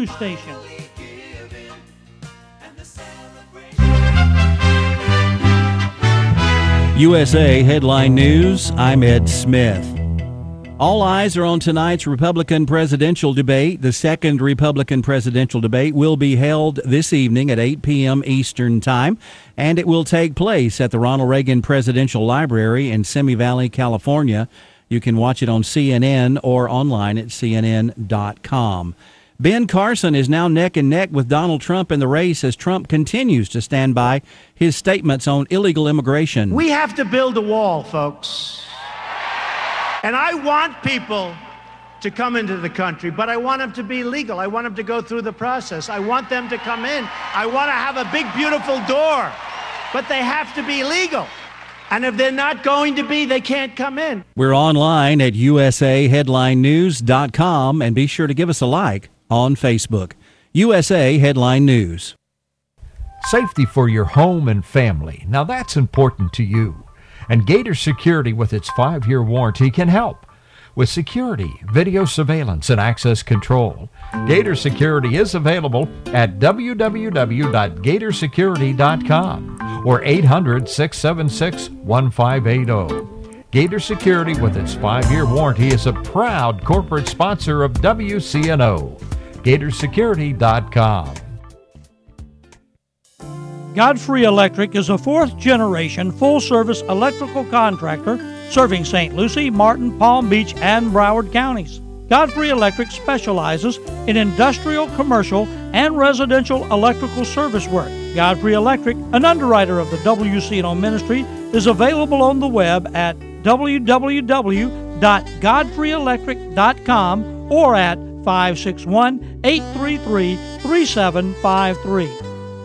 news station. USA Headline News, I'm Ed Smith. All eyes are on tonight's Republican presidential debate. The second Republican presidential debate will be held this evening at 8 p.m. Eastern Time, and it will take place at the Ronald Reagan Presidential Library in Simi Valley, California. You can watch it on CNN or online at CNN.com. Ben Carson is now neck and neck with Donald Trump in the race as Trump continues to stand by his statements on illegal immigration. We have to build a wall, folks. And I want people to come into the country, but I want them to be legal. I want them to go through the process. I want them to come in. I want to have a big, beautiful door, but they have to be legal. And if they're not going to be, they can't come in. We're online at usaheadlinenews.com, and be sure to give us a like on Facebook. USA Headline News. Safety for your home and family. Now that's important to you. And Gator Security, with its 5-year warranty, can help with security, video surveillance, and access control. Gator Security is available at www.gatorsecurity.com or 800-676-1580. Gator Security, with its 5-year warranty, is a proud corporate sponsor of WCNO. Gatorsecurity.com. Godfrey Electric is a fourth-generation full-service electrical contractor serving St. Lucie, Martin, Palm Beach, and Broward counties. Godfrey Electric specializes in industrial, commercial, and residential electrical service work. Godfrey Electric, an underwriter of the WCNO ministry, is available on the web at www.godfreyelectric.com or at 561-833-3753.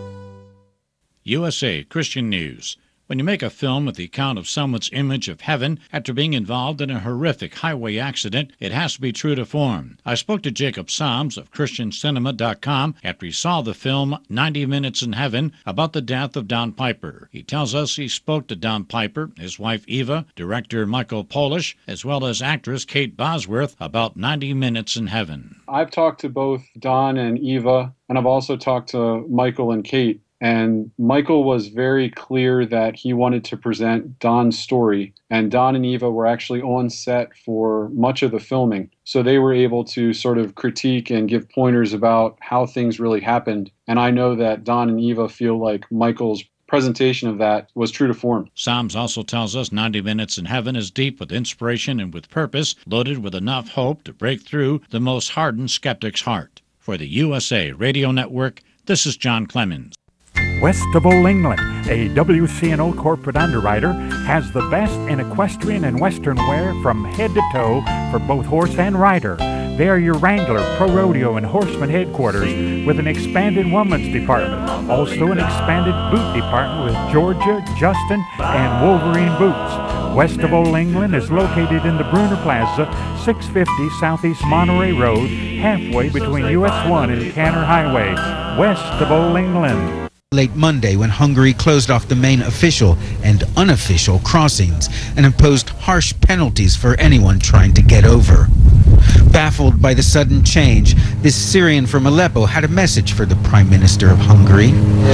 USA Christian News. When you make a film with the account of someone's image of heaven after being involved in a horrific highway accident, it has to be true to form. I spoke to Jacob Soms of ChristianCinema.com after he saw the film 90 Minutes in Heaven about the death of Don Piper. He tells us he spoke to Don Piper, his wife Eva, director Michael Polish, as well as actress Kate Bosworth about 90 Minutes in Heaven. I've talked to both Don and Eva, and I've also talked to Michael and Kate. And Michael was very clear that he wanted to present Don's story. And Don and Eva were actually on set for much of the filming. So they were able to sort of critique and give pointers about how things really happened. And I know that Don and Eva feel like Michael's presentation of that was true to form. Psalms also tells us 90 Minutes in Heaven is deep with inspiration and with purpose, loaded with enough hope to break through the most hardened skeptic's heart. For the USA Radio Network, this is John Clemens. Westable England, a WCNO corporate underwriter, has the best in equestrian and western wear from head to toe for both horse and rider. They are your Wrangler, Pro Rodeo, and Horseman headquarters with an expanded women's department. Also an expanded boot department with Georgia, Justin, and Wolverine boots. Westable England is located in the Bruner Plaza, 650 Southeast Monterey Road, halfway between US 1 and Canner Highway. Westable England. Late Monday when Hungary closed off the main official and unofficial crossings and imposed harsh penalties for anyone trying to get over. Baffled by the sudden change, this Syrian from Aleppo had a message for the Prime Minister of Hungary.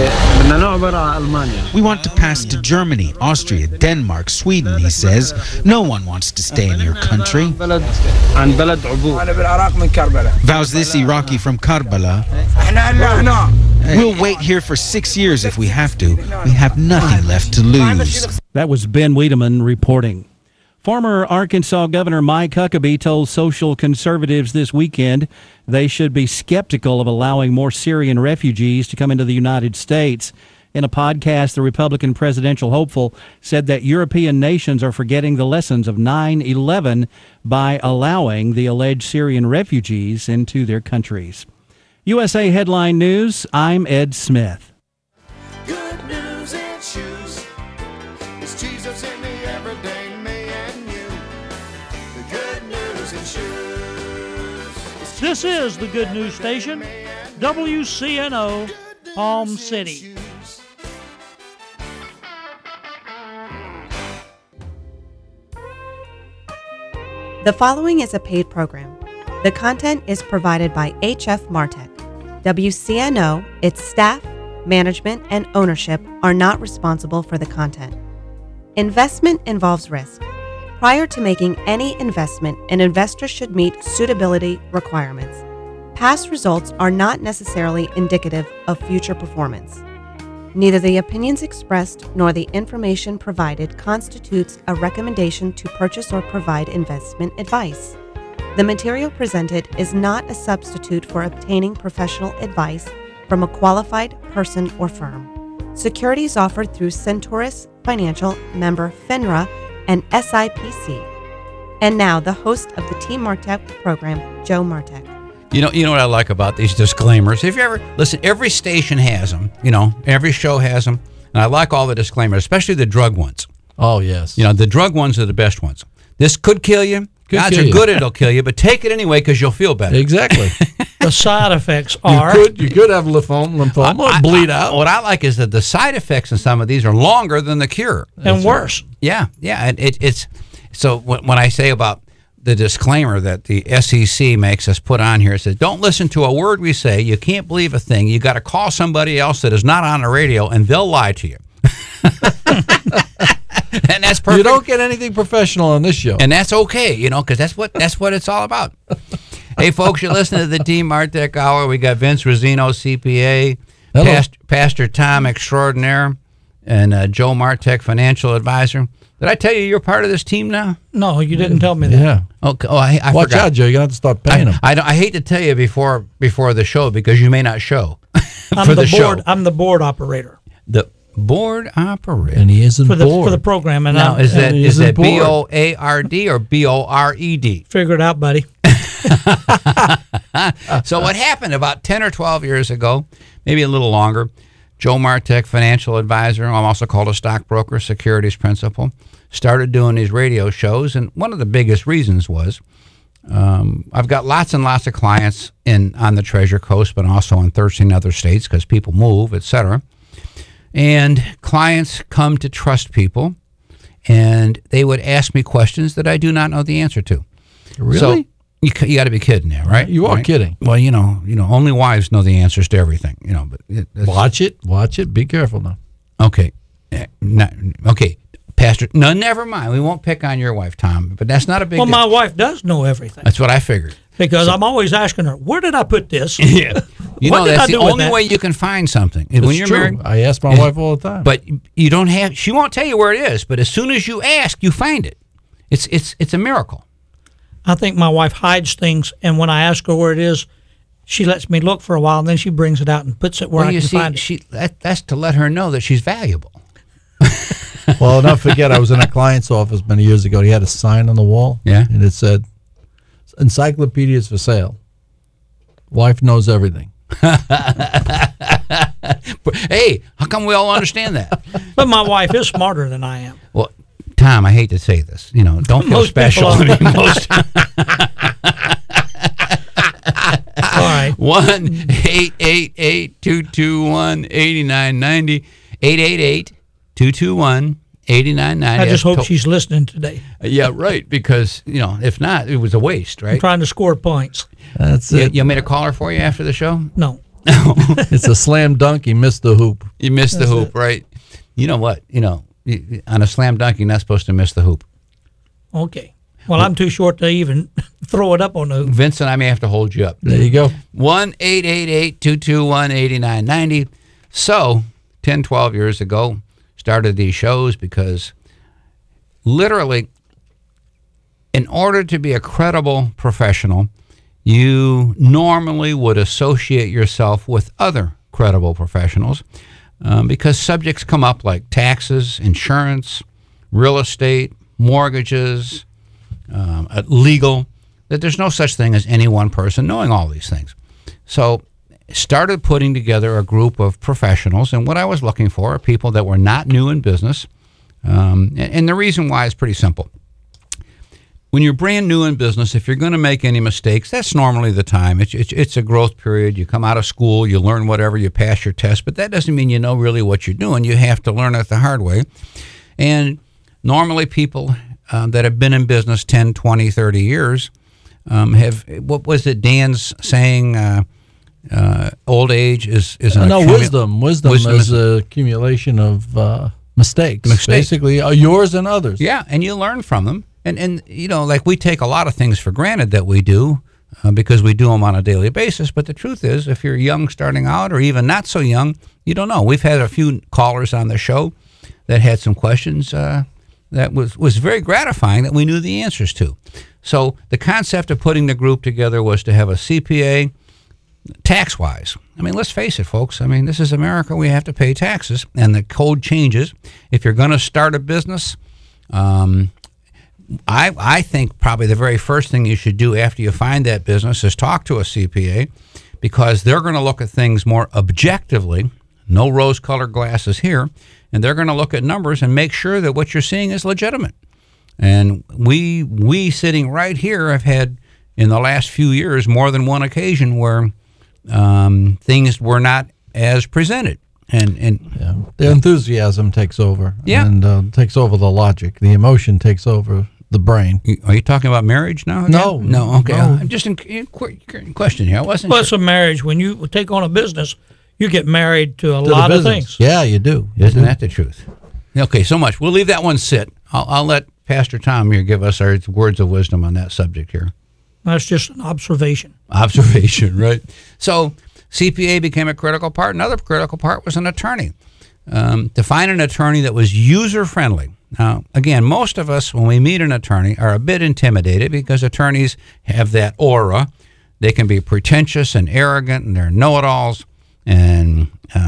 We want to pass to Germany, Austria, Denmark, Sweden, he says. No one wants to stay in your country. Vows this Iraqi from Karbala. We'll wait here for 6 years if we have to. We have nothing left to lose. That was Ben Wiedemann reporting. Former Arkansas Governor Mike Huckabee told social conservatives this weekend they should be skeptical of allowing more Syrian refugees to come into the United States. In a podcast, the Republican presidential hopeful said that European nations are forgetting the lessons of 9/11 by allowing the alleged Syrian refugees into their countries. USA Headline News, I'm Ed Smith. Good news in shoes. It's Jesus in the everyday me and you. The good news in shoes. This is the Good News Station, WCNO, Palm City. The following is a paid program. The content is provided by HF Martech, WCNO, its staff, management, and ownership are not responsible for the content. Investment involves risk. Prior to making any investment, an investor should meet suitability requirements. Past results are not necessarily indicative of future performance. Neither the opinions expressed nor the information provided constitutes a recommendation to purchase or provide investment advice. The material presented is not a substitute for obtaining professional advice from a qualified person or firm. Securities offered through Centaurus Financial, member FINRA, and SIPC. And now, the host of the Team Martech program, Joe Martech. You know what I like about these disclaimers? If you ever listen, every station has them. Every show has them, and I like all the disclaimers, especially the drug ones. Oh yes. The drug ones are the best ones. This could kill you. Odds are good it'll kill you, but take it anyway because you'll feel better. Exactly. The side effects are you could have lymphoma bleed out. What I like is that the side effects in some of these are longer than the cure and worse. Yeah. And it's so when I say about the disclaimer that the SEC makes us put on here, it says don't listen to a word we say. You can't believe a thing. You got to call somebody else that is not on the radio, and they'll lie to you. And that's perfect. You don't get anything professional on this show, and that's okay, because that's what it's all about. Hey, folks, you're listening to the Team Martech Hour. We got Vince Rosino, CPA, Pastor Tom Extraordinaire, and Joe Martech, Financial Advisor. Did I tell you you're part of this team now? No, you didn't tell me that. Yeah. Okay. Oh, I Watch forgot. out, Joe. You're going to have to start paying them. I hate to tell you before the show because you may not show I'm for the the board. show. I'm the board operator. The board operator. And he isn't for the program. And now, is that BOARD or BORED? Figure it out, buddy. So what happened about 10 or 12 years ago, maybe a little longer, Joe Martech, Financial Advisor, I'm also called a stockbroker, securities principal, started doing these radio shows. And one of the biggest reasons was I've got lots and lots of clients on the Treasure Coast, but also in 13 other states because people move, etc. And clients come to trust people, and they would ask me questions that I do not know the answer to. Really? So you got to be kidding there, right? You are kidding. Well, only wives know the answers to everything. But watch it. Be careful now. Okay, okay, Pastor. No, never mind. We won't pick on your wife, Tom. But that's not a big. Well, deal. my wife does know everything. That's what I figured. Because I'm always asking her, where did I put this? Yeah. What did that's I the do with only that? way you can find something. It's When you're true. married, I ask my wife all the time. but you don't have. She won't tell you where it is. But as soon as you ask, you find it. It's a miracle. I think my wife hides things, and when I ask her where it is, she lets me look for a while, and then she brings it out and puts it where I can find it. That's to let her know that she's valuable. Well, don't forget, I was in a client's office many years ago. He had a sign on the wall, and it said, "Encyclopedias for sale. Wife knows everything." Hey, how come we all understand that? But my wife is smarter than I am. Well, Tom, I hate to say this. Don't feel Most special. people are. Most. All right. 1-888-221-8990. 888-221-8990. I just hope she's listening today. Yeah, right. Because if not, it was a waste, right? I'm trying to score points. That's it. You want me to call her for you after the show? No. It's a slam dunk. He missed the hoop. You missed the hoop, right? You know what? On a slam dunk, you're not supposed to miss the hoop. Okay. Well, I'm too short to even throw it up on the hoop. Vince and I may have to hold you up. There you go. 1-888-221-8990. So, 10, 12 years ago, started these shows because literally, in order to be a credible professional, you normally would associate yourself with other credible professionals because subjects come up like taxes, insurance, real estate, mortgages, legal, that there's no such thing as any one person knowing all these things. So started putting together a group of professionals, and what I was looking for are people that were not new in business. And the reason why is pretty simple. When you're brand new in business, if you're going to make any mistakes, that's normally the time. It's a growth period. You come out of school, you learn whatever, you pass your test, but that doesn't mean you know really what you're doing. You have to learn it the hard way. And normally people that have been in business 10, 20, 30 years have, what was it Dan's saying, old old age is an wisdom. Wisdom is the accumulation of mistakes, basically, yours and others. Yeah, and you learn from them. And you know, like we take a lot of things for granted that we do because we do them on a daily basis. But the truth is, if you're young starting out or even not so young, you don't know. We've had a few callers on the show that had some questions that was very gratifying that we knew the answers to. So the concept of putting the group together was to have a CPA tax-wise. I mean, let's face it, folks. I mean, this is America. We have to pay taxes, and the code changes. If you're going to start a business, I think probably the very first thing you should do after you find that business is talk to a CPA, because they're going to look at things more objectively, no rose-colored glasses here, and they're going to look at numbers and make sure that what you're seeing is legitimate. And we sitting right here have had, in the last few years, more than one occasion where things were not as presented. And the enthusiasm takes over. Yeah. And takes over the logic. The emotion takes over the brain. Are you talking about marriage now? Again? No. Okay. No. I'm just in question here. I wasn't Well, sure. it's a marriage. When you take on a business, you get married to a lot of things. Yeah, you do. Isn't that the truth? Okay, so much. We'll leave that one sit. I'll let Pastor Tom here give us our words of wisdom on that subject here. That's just an observation. Observation, right? So CPA became a critical part. Another critical part was an attorney. To find an attorney that was user-friendly. Now, again, most of us, when we meet an attorney, are a bit intimidated because attorneys have that aura. They can be pretentious and arrogant, and they're know-it-alls, and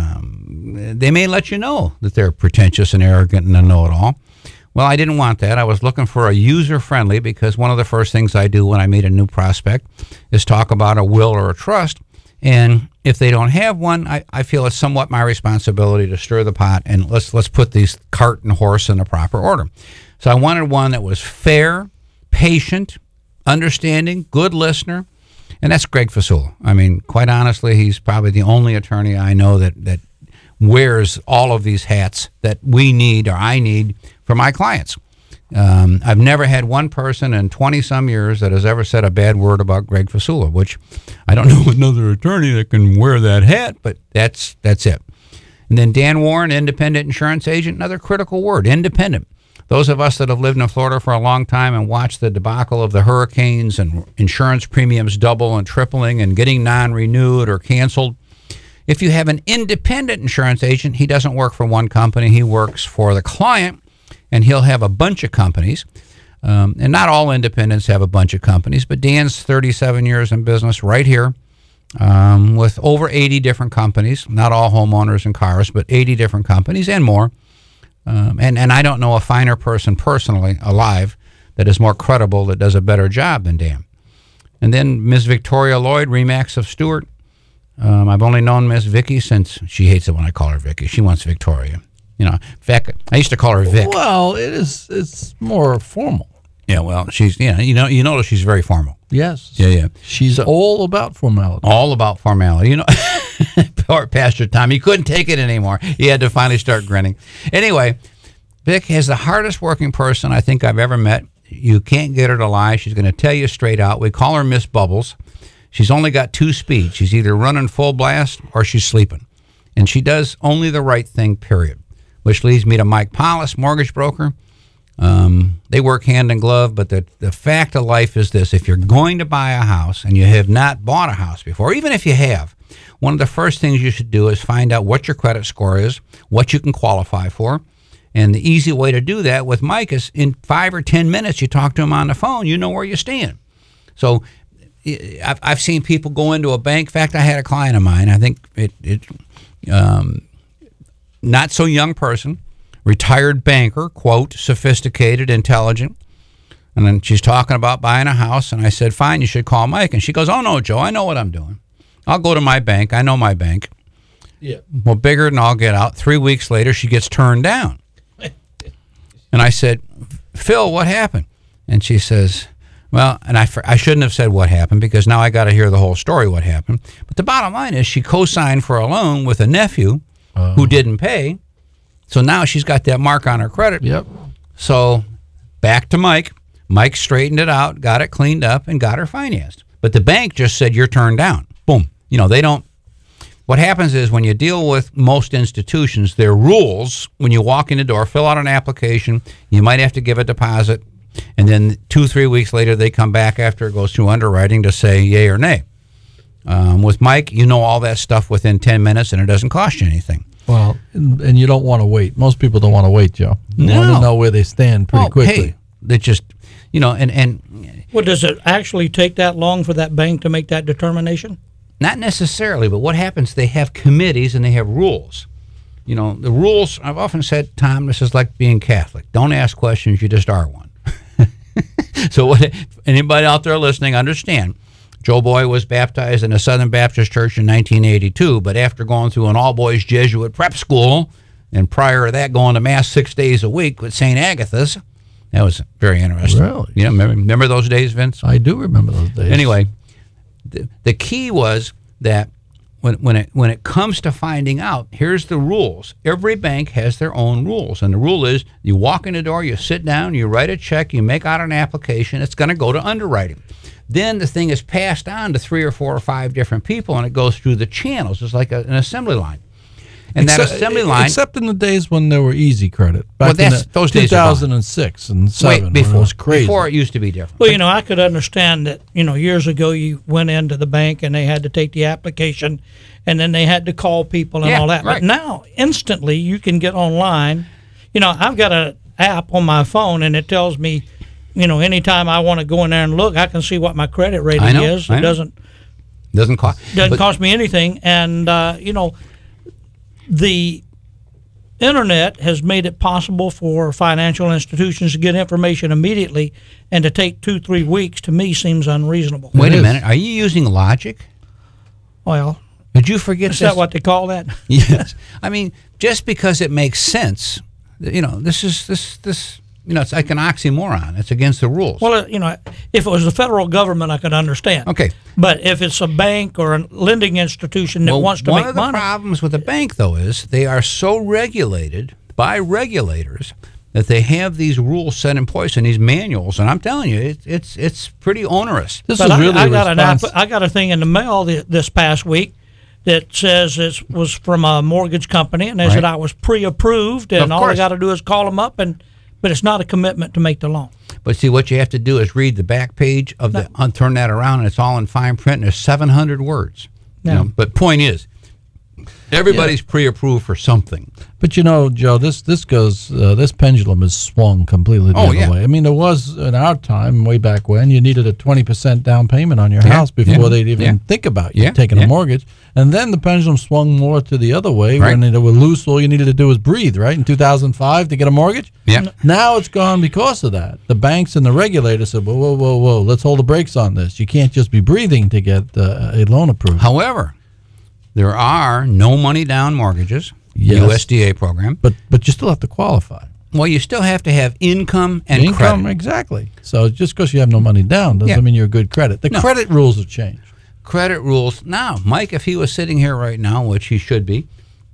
they may let you know that they're pretentious and arrogant and a know-it-all. Well, I didn't want that. I was looking for a user-friendly, because one of the first things I do when I meet a new prospect is talk about a will or a trust. And if they don't have one, I feel it's somewhat my responsibility to stir the pot and let's put these cart and horse in the proper order. So I wanted one that was fair, patient, understanding, good listener, and that's Greg Fasula. I mean, quite honestly, he's probably the only attorney I know that wears all of these hats that we need or I need for my clients. I've never had one person in 20-some years that has ever said a bad word about Greg Fasula, which I don't know another attorney that can wear that hat, but that's it. And then Dan Warren, independent insurance agent, another critical word, independent. Those of us that have lived in Florida for a long time and watched the debacle of the hurricanes and insurance premiums double and tripling and getting non-renewed or canceled, if you have an independent insurance agent, he doesn't work for one company, he works for the client, and he'll have a bunch of companies. And not all independents have a bunch of companies, but Dan's 37 years in business right here with over 80 different companies, not all homeowners and cars, but 80 different companies and more. And I don't know a finer person personally alive that is more credible, that does a better job than Dan. And then Ms. Victoria Lloyd, Remax of Stewart. I've only known Miss Vicky since, she hates it when I call her Vicky. She wants Victoria. You know, in fact, I used to call her Vic. Well, it's more formal. Yeah, well, she's, you notice she's very formal. Yes. Yeah. She's all about formality. All about formality. You know, poor Pastor Tom, he couldn't take it anymore. He had to finally start grinning. Anyway, Vic is the hardest working person I think I've ever met. You can't get her to lie. She's going to tell you straight out. We call her Miss Bubbles. She's only got two speeds. She's either running full blast or she's sleeping. And she does only the right thing, period. Which leads me to Mike Paulus, mortgage broker. They work hand in glove, but the fact of life is this. If you're going to buy a house and you have not bought a house before, even if you have, one of the first things you should do is find out what your credit score is, what you can qualify for. And the easy way to do that with Mike is in 5 or 10 minutes, you talk to him on the phone, you know where you stand. So I've seen people go into a bank. In fact, I had a client of mine, I think not so young person, retired banker, quote, sophisticated, intelligent. And then she's talking about buying a house. And I said, fine, you should call Mike. And she goes, oh, no, Joe, I know what I'm doing. I'll go to my bank. I know my bank. Yeah. Well, bigger than I'll get out. 3 weeks later, she gets turned down. And I said, Phil, what happened? And she says, well, and I shouldn't have said what happened because now I got to hear the whole story what happened. But the bottom line is she co-signed for a loan with a nephew who didn't pay. So now she's got that mark on her credit. Yep. So back to Mike. Mike straightened it out, got it cleaned up, and got her financed. But the bank just said, you're turned down. Boom. You know, they don't what happens is when you deal with most institutions, there are rules. When you walk in the door, fill out an application, you might have to give a deposit, and then 2-3 weeks later they come back after it goes through underwriting to say yay or nay. With Mike, you know all that stuff within 10 minutes, and it doesn't cost you anything. Well, and you don't want to wait. Most people don't want to wait, Joe. You want to know where they stand pretty quickly. Hey, they just, and Well, does it actually take that long for that bank to make that determination? not necessarily, but what happens, they have committees and they have rules. The rules, I've often said, Tom, this is like being Catholic. Don't ask questions, you just are one. So anybody out there listening, understand, Joe Boy was baptized in a Southern Baptist church in 1982, but after going through an all-boys Jesuit prep school, and prior to that going to Mass 6 days a week with St. Agatha's, that was very interesting. Really? Yeah, remember those days, Vince? I do remember those days. Anyway, the key was that when it comes to finding out, here's the rules. Every bank has their own rules, and the rule is you walk in the door, you sit down, you write a check, you make out an application, it's going to go to underwriting. Then the thing is passed on to 3 or 4 or 5 different people, and it goes through the channels. It's like an assembly line. And that assembly line... Except in the days when there were easy credit. Back in those days 2006 and 2007. Before, it was crazy. Before it used to be different. Well, I could understand that, years ago you went into the bank and they had to take the application and then they had to call people and all that. Right. But now, instantly, you can get online. I've got an app on my phone and it tells me, anytime I want to go in there and look, I can see what my credit rating is. It doesn't cost me anything. And, the internet has made it possible for financial institutions to get information immediately, and to take 2-3 weeks to me seems unreasonable. Wait a minute. Are you using logic? Well, did you forget is that what they call that? Yes. I mean, just because it makes sense, it's like an oxymoron. It's against the rules. Well, if it was the federal government, I could understand. Okay. But if it's a bank or a lending institution that wants to make money. One of the problems with a bank, though, is they are so regulated by regulators that they have these rules set in place and these manuals, and I'm telling you, it's pretty onerous. I got a thing in the mail this past week that says it was from a mortgage company, and they said I was pre-approved, and all I got to do is call them up, but it's not a commitment to make the loan. But see, what you have to do is read the back page of turn that around, and it's all in fine print, and there's 700 words. But point is, everybody's pre-approved for something. But Joe, this pendulum has swung completely the other way. I mean, there was in our time, way back when, you needed a 20% down payment on your house before they'd even think about you taking a mortgage. And then the pendulum swung more to the other way when they were loose. All you needed to do was breathe, right? In 2005 to get a mortgage. Yeah. Now it's gone because of that. The banks and the regulators said, whoa, let's hold the brakes on this. You can't just be breathing to get a loan approved. However, there are no money down mortgages, USDA program. But you still have to qualify. Well, you still have to have income and credit. Exactly. So just because you have no money down doesn't mean you're good credit. The credit rules have changed. Credit rules. Now, Mike, if he was sitting here right now, which he should be,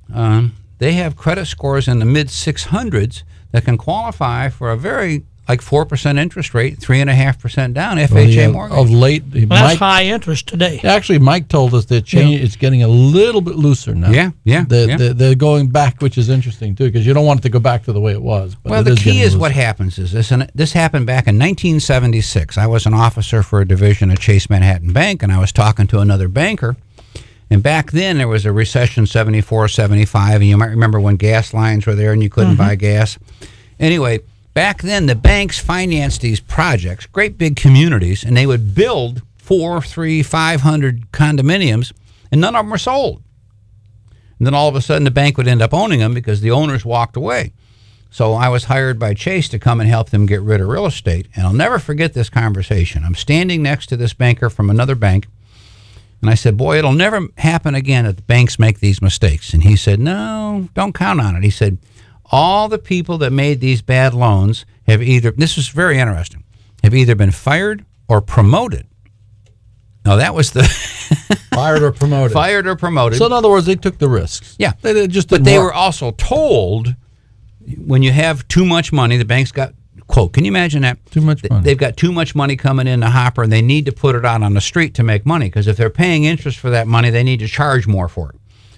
they have credit scores in the mid-600s that can qualify for a very, 4% interest rate, 3.5% down, FHA mortgage. Of late, that's high interest today. Actually, Mike told us that it's getting a little bit looser now. They're going back, which is interesting, too, because you don't want it to go back to the way it was. But well, the key is what happens is this, and this happened back in 1976. I was an officer for a division of Chase Manhattan Bank, and I was talking to another banker. And back then, there was a recession, 74, 75, and you might remember when gas lines were there and you couldn't buy gas. Anyway, back then, the banks financed these projects, great big communities, and they would build 400, 300, 500 condominiums, and none of them were sold. And then all of a sudden, the bank would end up owning them because the owners walked away. So I was hired by Chase to come and help them get rid of real estate. And I'll never forget this conversation. I'm standing next to this banker from another bank, and I said, boy, it'll never happen again that the banks make these mistakes. And he said, no, don't count on it. He said, all the people that made these bad loans have either, this is very interesting, have either been fired or promoted. Now, that was the... Fired or promoted. Fired or promoted. So, in other words, they took the risks. Yeah. They just but they were also told, when you have too much money, the bank's got, quote, can you imagine that? Too much money. They've got too much money coming in the hopper, and they need to put it out on the street to make money, because if they're paying interest for that money, they need to charge more for it.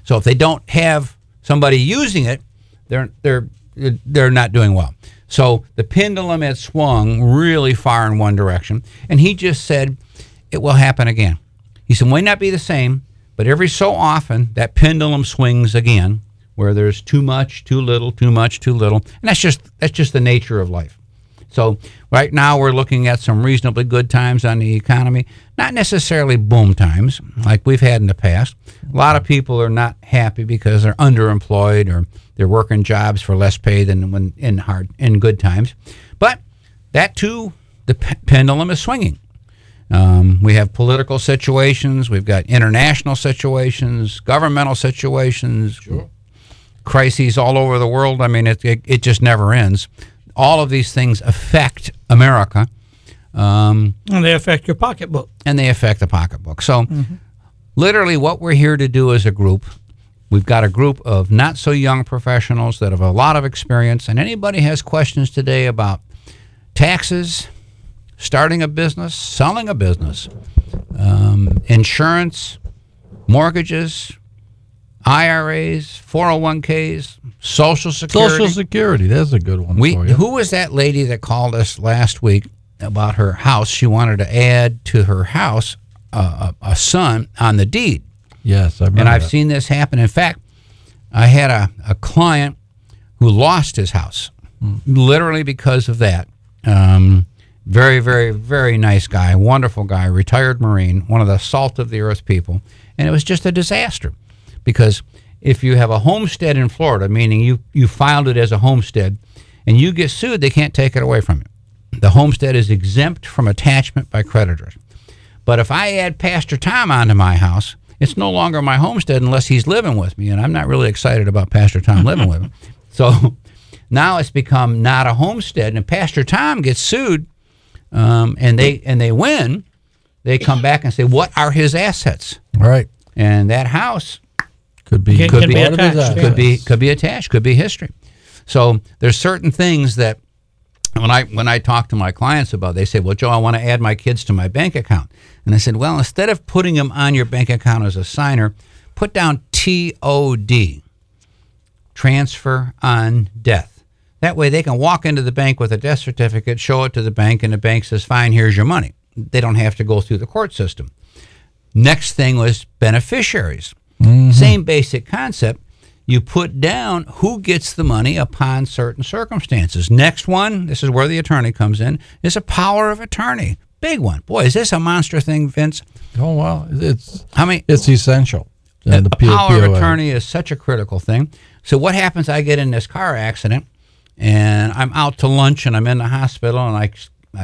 So if they don't have somebody using it, they're not doing well. So the pendulum had swung really far in one direction, and he just said it will happen again. He said it might not be the same, but every so often that pendulum swings again, where there's too much, too little, too much, too little, and that's just the nature of life. So right now we're looking at some reasonably good times on the economy, not necessarily boom times like we've had in the past. A lot of people are not happy because they're underemployed or they're working jobs for less pay than when in good times. But that too, the pendulum is swinging. We have political situations, we've got international situations, governmental situations, crises all over the world. I mean, it just never ends. All of these things affect America. And they affect your pocketbook. And they affect the pocketbook. So literally what we're here to do as a group, we've got a group of not so young professionals that have a lot of experience, and anybody has questions today about taxes, starting a business, selling a business, insurance, mortgages, IRAs, 401ks, Social Security. Social Security, that's a good one for you. Who was that lady that called us last week about her house? She wanted to add to her house a son on the deed. Yes, I remember And I've that. seen this happen. In fact, I had a client who lost his house, literally because of that. Very, very, very nice guy, wonderful guy, retired Marine, one of the salt of the earth people. And it was just a disaster. Because if you have a homestead in Florida, meaning you filed it as a homestead, and you get sued, they can't take it away from you. The homestead is exempt from attachment by creditors. But if I add Pastor Tom onto my house, it's no longer my homestead unless he's living with me, and I'm not really excited about Pastor Tom living with me. So now it's become not a homestead, and Pastor Tom gets sued, and they win. They come back and say, what are his assets? Right. And that house could be attached, could be history. So there's certain things that when I talk to my clients about, they say, well, Joe, I want to add my kids to my bank account. And I said, well, instead of putting them on your bank account as a signer, put down TOD, transfer on death. That way they can walk into the bank with a death certificate, show it to the bank, and the bank says, fine, here's your money. They don't have to go through the court system. Next thing was beneficiaries. Same basic concept. You put down who gets the money upon certain circumstances. Next one, this is where the attorney comes in, is a power of attorney. Big one. Boy, is this a monster thing, Vince? Oh, well, it's The essential. power of attorney is such a critical thing. So what happens, I get in this car accident, and I'm out to lunch, and I'm in the hospital, and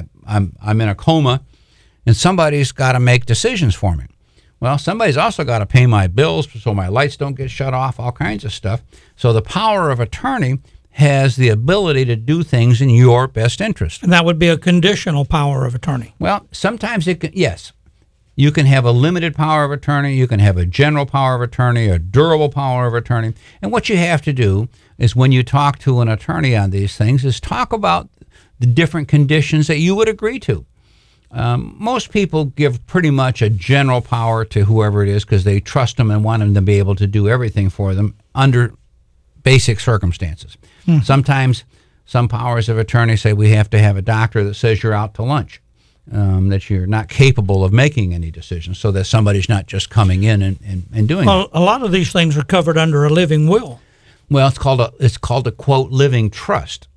I'm in a coma, and somebody's got to make decisions for me. Well, somebody's also got to pay my bills so my lights don't get shut off, all kinds of stuff. So the power of attorney has the ability to do things in your best interest. And that would be a conditional power of attorney. Well, sometimes it can, yes. You can have a limited power of attorney. You can have a general power of attorney, a durable power of attorney. And what you have to do is when you talk to an attorney on these things is talk about the different conditions that you would agree to. Most people give pretty much a general power to whoever it is because they trust them and want them to be able to do everything for them under basic circumstances. Sometimes some powers of attorney say we have to have a doctor that says you're out to lunch, that you're not capable of making any decisions, so that somebody's not just coming in and doing it. Well, a lot of these things are covered under a living will. Well, it's called a quote living trust.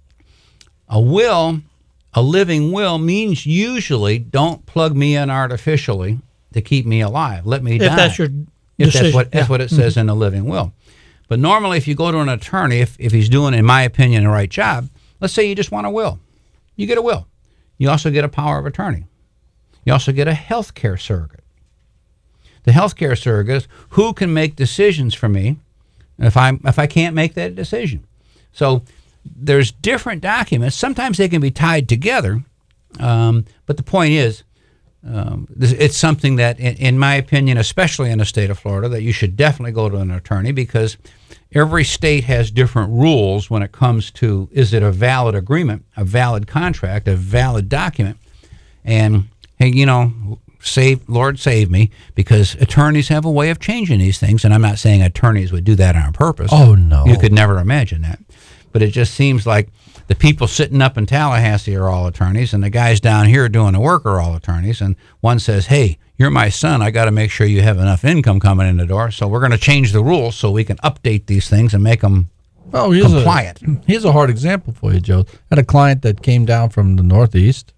A living will means usually don't plug me in artificially to keep me alive. Let me die. If that's your decision. That's what it says in a living will. But normally if you go to an attorney, if he's doing, in my opinion, the right job, let's say you just want a will. You get a will. You also get a power of attorney. You also get a health care surrogate. The health care surrogate is who can make decisions for me if I can't make that decision. So there's different documents. Sometimes they can be tied together, but the point is, it's something that, in my opinion, especially in the state of Florida, that you should definitely go to an attorney because every state has different rules when it comes to, is it a valid agreement, a valid contract, a valid document? And, hey, Lord save me, because attorneys have a way of changing these things, and I'm not saying attorneys would do that on purpose. Oh, no. You could never imagine that. But it just seems like the people sitting up in Tallahassee are all attorneys, and the guys down here doing the work are all attorneys, and one says, hey, you're my son, I got to make sure you have enough income coming in the door, so we're going to change the rules so we can update these things and make them compliant. Here's a hard example for you, Joe. I had a client that came down from the Northeast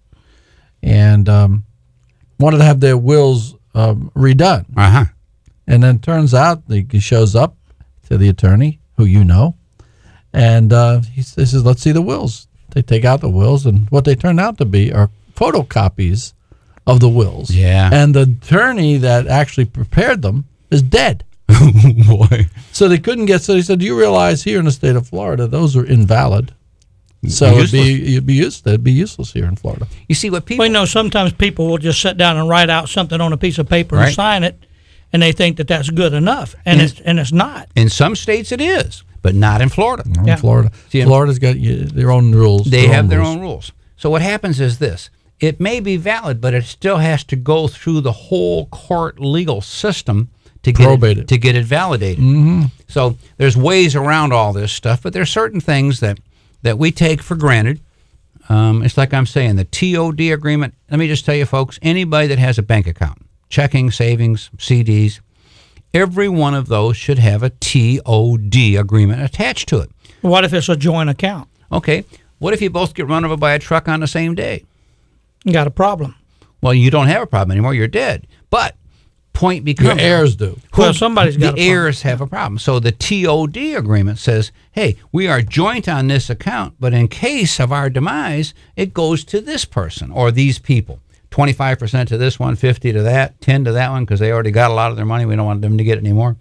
and wanted to have their wills redone. Uh-huh. And then turns out he shows up to the attorney, who you know, and he says, let's see the wills. They take out the wills, and what they turn out to be are photocopies of the wills. Yeah. And the attorney that actually prepared them is dead. Boy. So they couldn't get, so they said, do you realize here in the state of Florida, those are invalid? So it'd be useless here in Florida. You see what people... Well, you know, sometimes people will just sit down and write out something on a piece of paper Right. and sign it, and they think that that's good enough, and it's not. In some states it is, but not in Florida. Not in Florida. See, Florida's got their own rules. They have their own rules. So what happens is this. It may be valid, but it still has to go through the whole court legal system to get it validated. Mm-hmm. So there's ways around all this stuff, but there's certain things that we take for granted. It's like I'm saying, the TOD agreement. Let me just tell you, folks, anybody that has a bank account, checking, savings, CDs, every one of those should have a TOD agreement attached to it. What if it's a joint account? Okay. What if you both get run over by a truck on the same day? You got a problem. Well, you don't have a problem anymore. You're dead. But point becomes... Your heirs do. Well, somebody's got a the problem. heirs have a problem. So the TOD agreement says, hey, we are joint on this account, but in case of our demise, it goes to this person or these people. 25% to this one, 50 to that, 10 to that one, because they already got a lot of their money. We don't want them to get it anymore.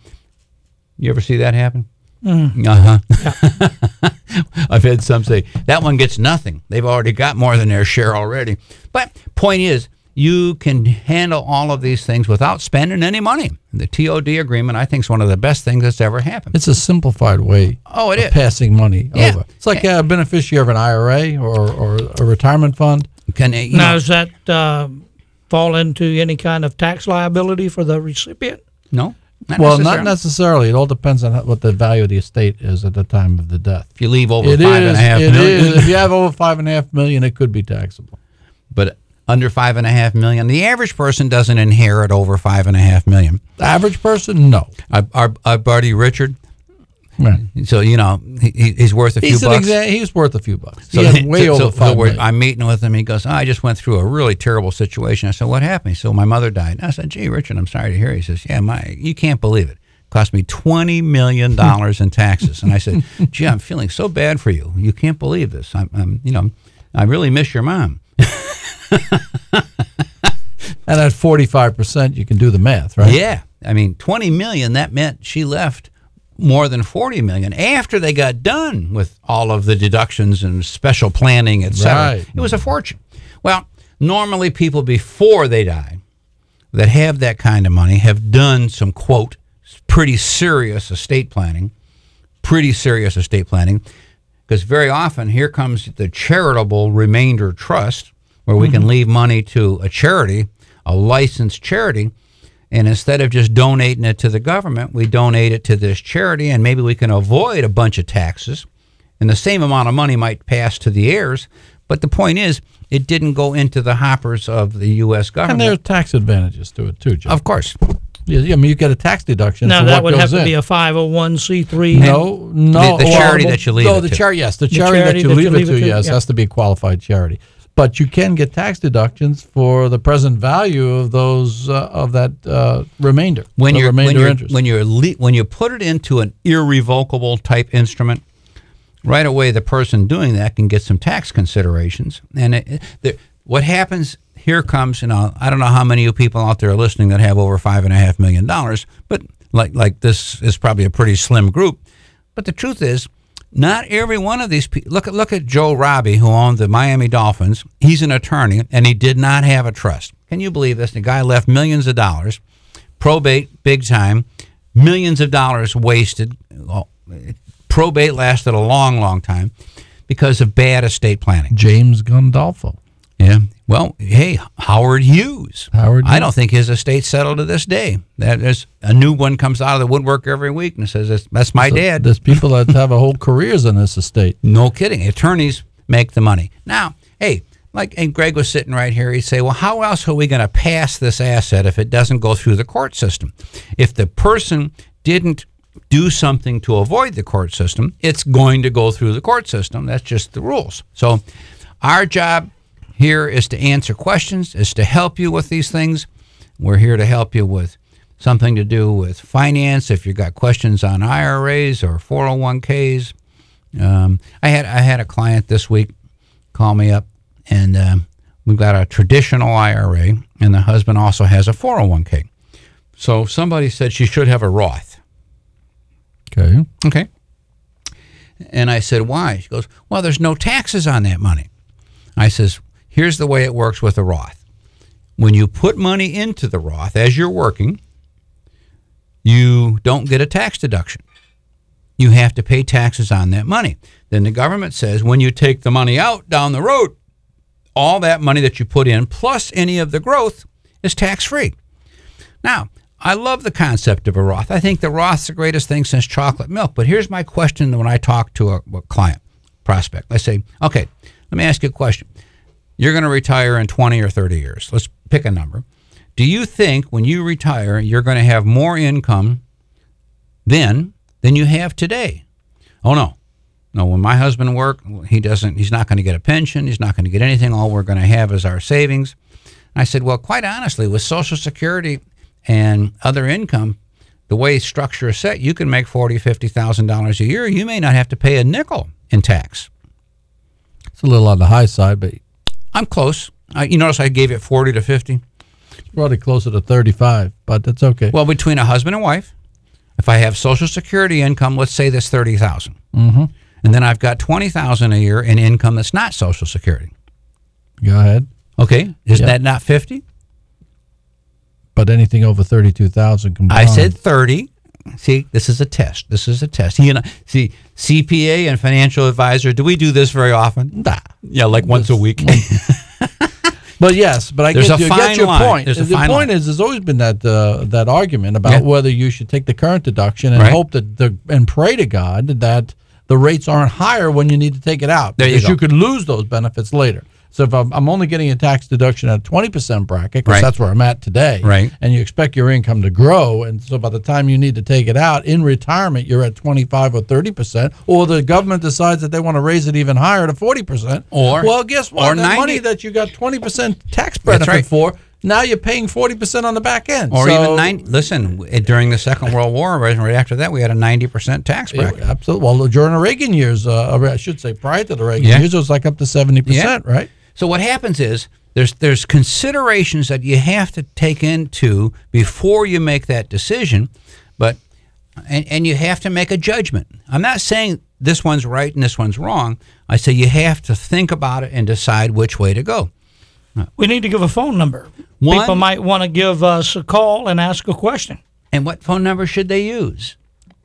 You ever see that happen? Uh-huh. Yeah. I've had some say, that one gets nothing. They've already got more than their share already. But point is, you can handle all of these things without spending any money. The TOD agreement, I think, is one of the best things that's ever happened. It's a simplified way of passing money over. It's like a beneficiary of an IRA or a retirement fund. Now, does that fall into any kind of tax liability for the recipient? No. Not necessarily. It all depends on what the value of the estate is at the time of the death. If you leave over $5.5 million. If you have over $5.5 million, it could be taxable. But under $5.5 million, the average person doesn't inherit over $5.5 million. The average person, no. Our buddy Richard. Right. So, you know, he's worth a few bucks. He's worth a few bucks. So, he had way over $5 million. I'm meeting with him. He goes, I just went through a really terrible situation. I said, what happened? He said, my mother died. I said, gee, Richard, I'm sorry to hear. He says, you can't believe it. It cost me $20 million in taxes. And I said, gee, I'm feeling so bad for you. You can't believe this. I really miss your mom. And at 45%, you can do the math, right? Yeah. I mean, $20 million, that meant she left more than $40 million after they got done with all of the deductions and special planning, etc. Right. It was a fortune. Well, normally people before they die that have that kind of money have done some, quote, pretty serious estate planning, because very often here comes the charitable remainder trust, where we can leave money to a charity, a licensed charity, and instead of just donating it to the government, we donate it to this charity, and maybe we can avoid a bunch of taxes, and the same amount of money might pass to the heirs. But the point is, it didn't go into the hoppers of the U.S. government. And there are tax advantages to it, too, Joe. Of course. Yeah, I mean, you get a tax deduction. Now, for that what would goes have to in. be a 501c3. No. The charity that you leave it to. The charity that you leave it to, yes, has to be a qualified charity. But you can get tax deductions for the present value of those of that remainder. When you put it into an irrevocable type instrument, right away the person doing that can get some tax considerations. And what happens here comes, I don't know how many of you people out there are listening that have over $5.5 million, but like this is probably a pretty slim group. But the truth is, not every one of these people. Look at Joe Robbie, who owned the Miami Dolphins. He's an attorney, and he did not have a trust. Can you believe this? The guy left millions of dollars, probate big time, millions of dollars wasted. Well, probate lasted a long, long time because of bad estate planning. James Gandolfo. Yeah. Well, hey, Howard Hughes. I don't think his estate's settled to this day. There's a new one comes out of the woodwork every week and says, that's my dad. There's people that have a whole careers in this estate. No kidding. Attorneys make the money. Now, hey, and Greg was sitting right here, he'd say, well, how else are we going to pass this asset if it doesn't go through the court system? If the person didn't do something to avoid the court system, it's going to go through the court system. That's just the rules. So our job here is to answer questions, is to help you with these things. We're here to help you with something to do with finance. If you've got questions on IRAs or 401ks. I had a client this week call me up, and we've got a traditional IRA, and the husband also has a 401k. So somebody said she should have a Roth. Okay. And I said, why? She goes, well, there's no taxes on that money. I says, here's the way it works with a Roth. When you put money into the Roth as you're working, you don't get a tax deduction. You have to pay taxes on that money. Then the government says when you take the money out down the road, all that money that you put in plus any of the growth is tax-free. Now, I love the concept of a Roth. I think the Roth's the greatest thing since chocolate milk. But here's my question when I talk to a client, prospect. I say, okay, let me ask you a question. You're going to retire in 20 or 30 years. Let's pick a number. Do you think when you retire, you're going to have more income then than you have today? Oh, no. No, when my husband worked, he's not going to get a pension. He's not going to get anything. All we're going to have is our savings. I said, well, quite honestly, with Social Security and other income, the way structure is set, you can make $40,000, $50,000 a year. You may not have to pay a nickel in tax. It's a little on the high side, but I'm close. You notice I gave it 40 to 50. It's probably closer to 35, but that's okay. Well, between a husband and wife, if I have Social Security income, let's say that's $30,000, and then I've got $20,000 a year in income that's not Social Security. Go ahead. Okay, isn't that not 50? But anything over 32,000 combined. I said 30. See, this is a test. You know, see, CPA and financial advisor, do we do this very often? Nah. Yeah, like once a week. But yes, but I get your point. The point is, there's always been that argument about whether you should take the current deduction and hope that and pray to God that the rates aren't higher when you need to take it out, because you could lose those benefits later. So if I'm only getting a tax deduction at a 20% bracket, because that's where I'm at today, and you expect your income to grow, and so by the time you need to take it out in retirement, you're at 25 or 30%, or the government decides that they want to raise it even higher to 40%. Well, guess what? Or that money that you got 20% tax benefit for, now you're paying 40% on the back end. Or even 90. Listen, during the Second World War, right after that, we had a 90% tax bracket. Absolutely. Well, during the Reagan years, I should say prior to the Reagan years, it was like up to 70%, right? So what happens is there's considerations that you have to take into before you make that decision, but and you have to make a judgment. I'm not saying this one's right and this one's wrong. I say you have to think about it and decide which way to go. We need to give a phone number. People might want to give us a call and ask a question. And what phone number should they use?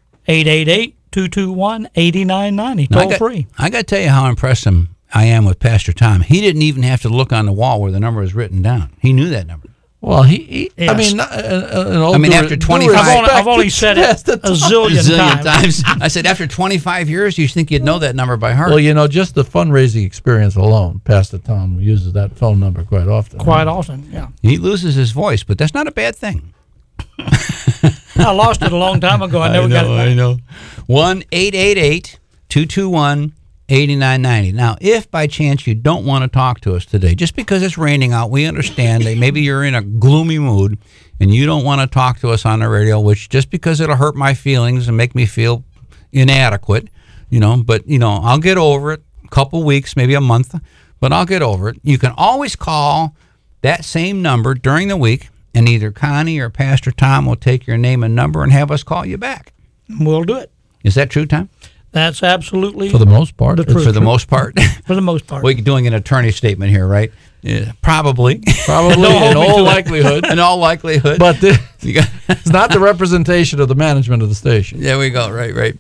888-221-8990. Toll free. I got to tell you how impressed I am with Pastor Tom. He didn't even have to look on the wall where the number was written down. He knew that number. Well, yes. I mean, after 25, I've only said it a zillion times. I said, after 25 years, you think you'd know that number by heart? Well, just the fundraising experience alone, Pastor Tom uses that phone number quite often. Yeah. He loses his voice, but that's not a bad thing. I lost it a long time ago. I never got it back. I know. 1-888-221-8990. Now, if by chance you don't want to talk to us today, just because it's raining out, we understand that maybe you're in a gloomy mood and you don't want to talk to us on the radio, which just because it'll hurt my feelings and make me feel inadequate, but I'll get over it. A couple weeks, maybe a month, but I'll get over it. You can always call that same number during the week, and either Connie or Pastor Tom will take your name and number and have us call you back. We'll do it. Is that true, Tom? That's absolutely for the most part. For the most part. For the most part. We're doing an attorney statement here, right? Yeah, probably. In all likelihood. In all likelihood. But it's not the representation of the management of the station. There we go. Right.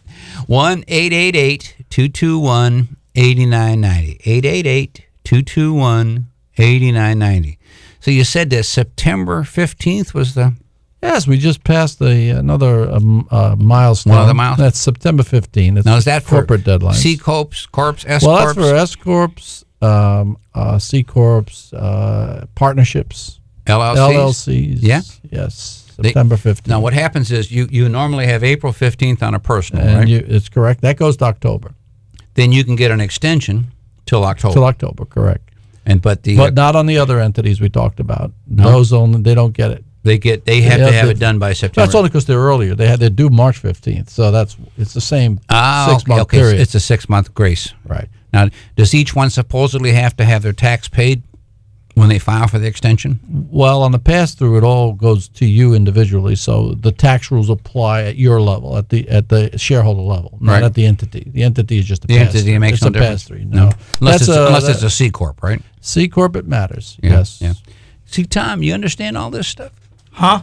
1-888-221-8990. 888-221-8990. $89.90. So you said that September 15th was the... Yes, we just passed another milestone. One of the milestones? That's September 15th. Now, is that for corporate deadlines? C Corps, S Well, Corps? that's for S Corps, C Corps, partnerships. LLCs. Yeah? Yes, September 15th. Now, what happens is you normally have April 15th on a personal, and right? It's correct. That goes to October. Then you can get an extension till October. Till October, correct. But not on the other entities we talked about. No. Those only, they don't get it. They have to have it done by September. That's only because they're earlier. They're due March 15th, so it's the same 6-month okay. period. It's a 6-month grace. Right. Now, does each one supposedly have to have their tax paid when they file for the extension? Well, on the pass-through, it all goes to you individually, so the tax rules apply at your level, at the shareholder level, not at the entity. The entity is just a pass-through. The entity makes no difference. Pass-through. No. Unless it's a C Corp, right? C Corp, it matters. Yeah, yes. Yeah. See, Tom, you understand all this stuff? Huh?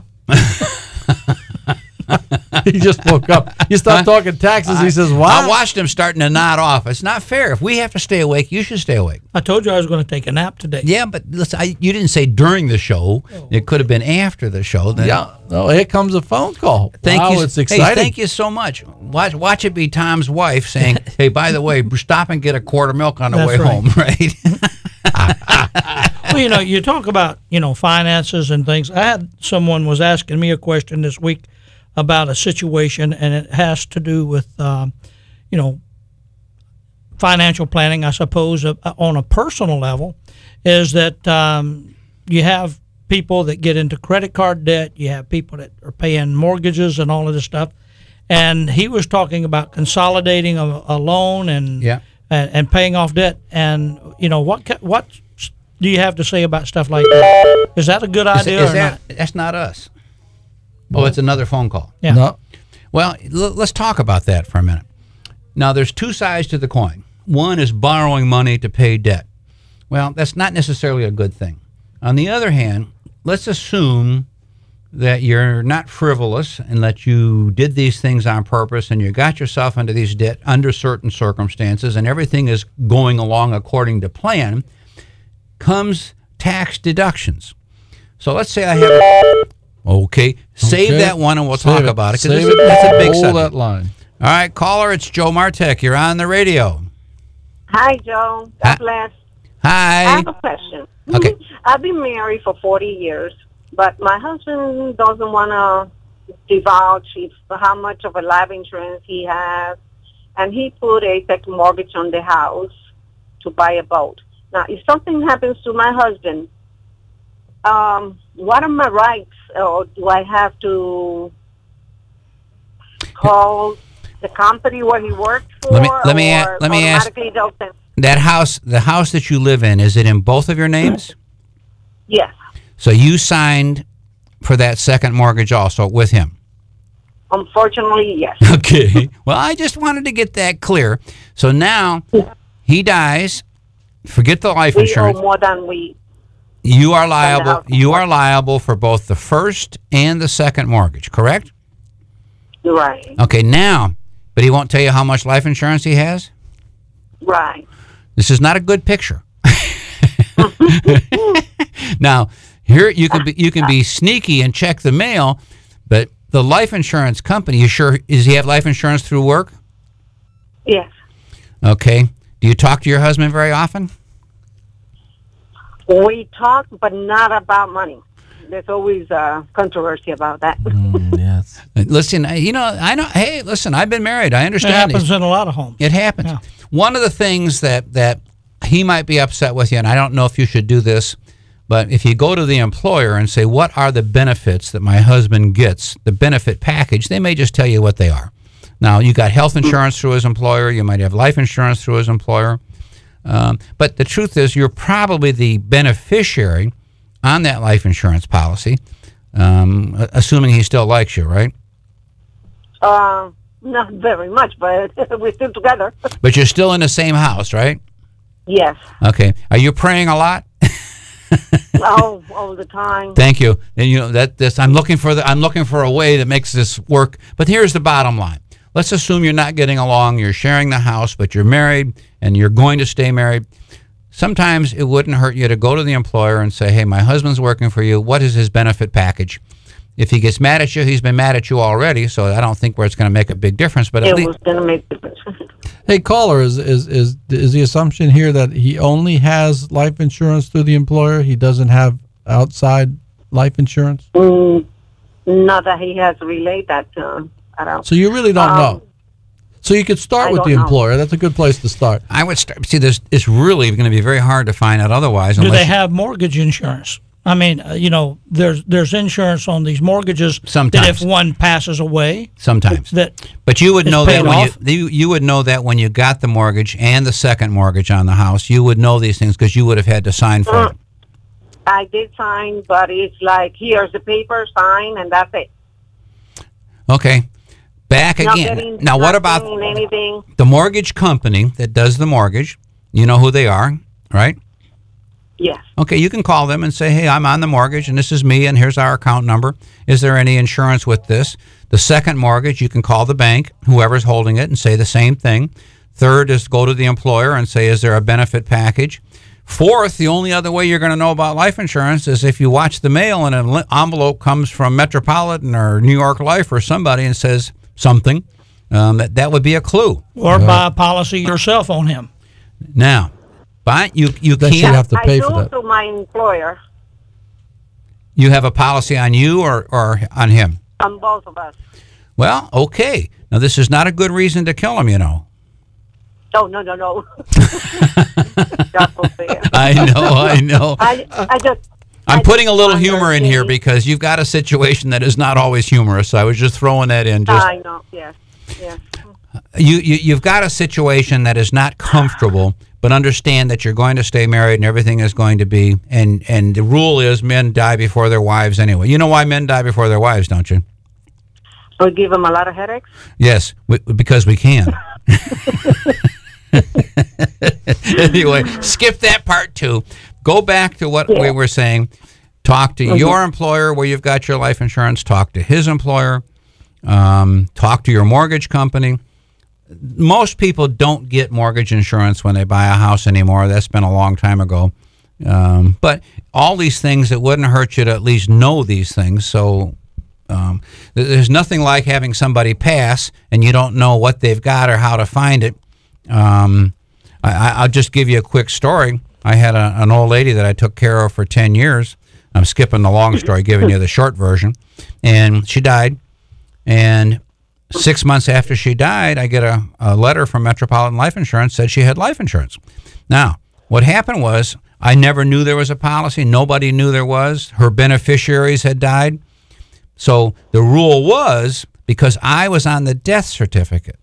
He just woke up. You start talking taxes, he says, "What?" I watched him starting to nod off. It's not fair. If we have to stay awake, you should stay awake. I told you I was going to take a nap today. Yeah, but listen, you didn't say during the show. It could have been after the show. Then. Yeah. No, here comes a phone call. Thank you. It's exciting. Hey, thank you so much. Watch it be Tom's wife saying, "Hey, by the way, stop and get a quart of milk on the way home." Right. Well, you talk about, finances and things. I had someone was asking me a question this week about a situation, and it has to do with, financial planning, I suppose, on a personal level, is that you have people that get into credit card debt, you have people that are paying mortgages and all of this stuff, and he was talking about consolidating a loan and paying off debt, and, what do you have to say about stuff like that? Is that a good idea or not? That's not us. Oh, it's another phone call. Yeah. No. Well, let's talk about that for a minute. Now, there's two sides to the coin. One is borrowing money to pay debt. Well, that's not necessarily a good thing. On the other hand, let's assume that you're not frivolous and that you did these things on purpose and you got yourself into these debt under certain circumstances and everything is going along according to plan. Comes tax deductions. So let's say I have... Okay, save that one and we'll talk about it because that's a big subject. Hold that line. All right, caller, it's Joe Martek. You're on the radio. Hi, Joe. God bless. Hi. I have a question. Okay. I've been married for 40 years, but my husband doesn't want to divulge how much of a life insurance he has, and he put a second mortgage on the house to buy a boat. Now, if something happens to my husband, what are my rights, or do I have to call the company where he works for? Let me ask. The house that you live in, is it in both of your names? Yes. So you signed for that second mortgage also with him? Unfortunately, yes. Okay. Well, I just wanted to get that clear. So now he dies. Forget the life insurance. We owe more than we. You are liable. You are liable for both the first and the second mortgage, correct? Right. Okay. Now, but he won't tell you how much life insurance he has. Right. This is not a good picture. Now, here you can be sneaky and check the mail, but the life insurance company, does he have life insurance through work? Yes. Okay. Do you talk to your husband very often? We talk, but not about money. There's always controversy about that. Yes. Listen, I know. Hey, listen, I've been married. I understand. It happens in a lot of homes. It happens. Yeah. One of the things that he might be upset with you, and I don't know if you should do this, but if you go to the employer and say, what are the benefits that my husband gets, the benefit package, they may just tell you what they are. Now, you got health insurance through his employer. You might have life insurance through his employer. But the truth is, you're probably the beneficiary on that life insurance policy, assuming he still likes you, right? Not very much, but we're still together. But you're still in the same house, right? Yes. Okay. Are you praying a lot? Oh, all the time. Thank you. And I'm looking for a way that makes this work. But here's the bottom line. Let's assume you're not getting along. You're sharing the house, but you're married and you're going to stay married. sometimes it wouldn't hurt you to go to the employer and say, hey, my husband's working for you. What is his benefit package? If he gets mad at you, he's been mad at you already, so I don't think where it's going to make a big difference. But it was going to make a difference. Hey, caller, is the assumption here that he only has life insurance through the employer? He doesn't have outside life insurance? Not that he has relayed that to him. I don't. So you really don't know. So you could start with the employer. That's a good place to start. I would start. See, it's really going to be very hard to find out otherwise. Do they have mortgage insurance? I mean, there's insurance on these mortgages. Sometimes. That if one passes away. Sometimes. But you would know that when you would know that when you got the mortgage and the second mortgage on the house, you would know these things because you would have had to sign for it. I did sign, but it's like, here's the paper, sign, and that's it. Okay. Back again. Now, what about the mortgage company that does the mortgage? You know who they are, right? Yes. Okay, you can call them and say, hey, I'm on the mortgage, and this is me, and here's our account number. Is there any insurance with this? The second mortgage, you can call the bank, whoever's holding it, and say the same thing. Third is go to the employer and say, is there a benefit package? Fourth, the only other way you're going to know about life insurance is if you watch the mail and an envelope comes from Metropolitan or New York Life or somebody and says something. That would be a clue. Or buy a policy yourself on him. Now, but you can't have to pay for that. I go to my employer. You have a policy on you or on him? On both of us. Well, okay. Now, this is not a good reason to kill him, you know. Oh, no. I know. I'm putting a little humor in here things. Because you've got a situation that is not always humorous. I was just throwing that in. I know, yes. You've got a situation that is not comfortable, but understand that you're going to stay married and everything is going to be, and the rule is men die before their wives anyway. You know why men die before their wives, don't you? We give them a lot of headaches? Yes, because we can. Anyway, skip that part too. Go back to what we were saying. Talk to your employer where you've got your life insurance. Talk to his employer. Talk to your mortgage company. Most people don't get mortgage insurance when they buy a house anymore. That's been a long time ago. But all these things, it wouldn't hurt you to at least know these things. So there's nothing like having somebody pass and you don't know what they've got or how to find it. I'll just give you a quick story. I had an old lady that I took care of for 10 years. I'm skipping the long story, giving you the short version. And she died. And 6 months after she died, I get a letter from Metropolitan Life Insurance said she had life insurance. Now, what happened was I never knew there was a policy. Nobody knew there was. Her beneficiaries had died. So the rule was, because I was on the death certificate,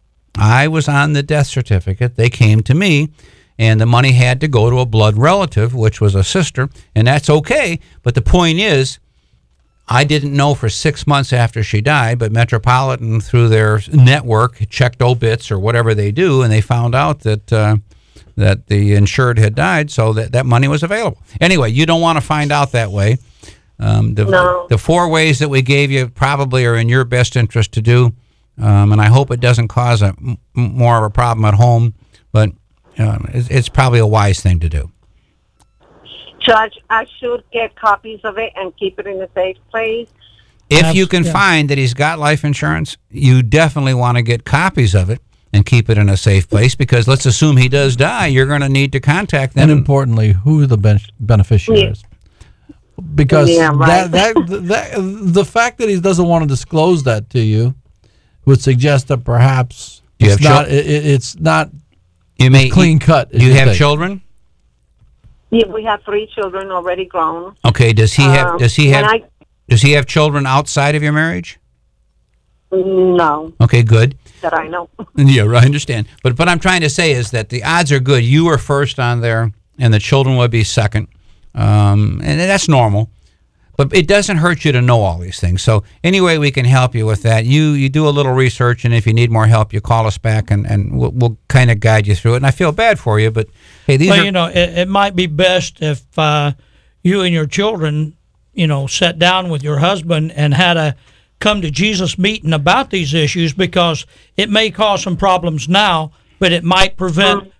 they came to me, and the money had to go to a blood relative, which was a sister, and that's okay. But the point is, I didn't know for 6 months after she died, but Metropolitan, through their network, checked obits or whatever they do, and they found out that that the insured had died, so that money was available. Anyway, you don't want to find out that way. The 4 ways that we gave you probably are in your best interest to do. And I hope it doesn't cause more of a problem at home, but it's probably a wise thing to do. So I should get copies of it and keep it in a safe place? If you can find that he's got life insurance, you definitely want to get copies of it and keep it in a safe place, because let's assume he does die, you're going to need to contact them. And importantly, who are the beneficiaries? Because the fact that he doesn't want to disclose that to you would suggest that perhaps it's not clean cut. Do you have children? Yeah, we have 3 children already grown. Okay. Does he have children outside of your marriage? No. Okay, good. That I know. Yeah, I understand. But what I'm trying to say is that the odds are good. You were first on there, and the children would be second, and that's normal. But it doesn't hurt you to know all these things. So anyway, we can help you with that. You do a little research, and if you need more help, you call us back, and we'll kind of guide you through it. And I feel bad for you, but hey, it might be best if you and your children, sat down with your husband and had a come to Jesus meeting about these issues, because it may cause some problems now, but it might prevent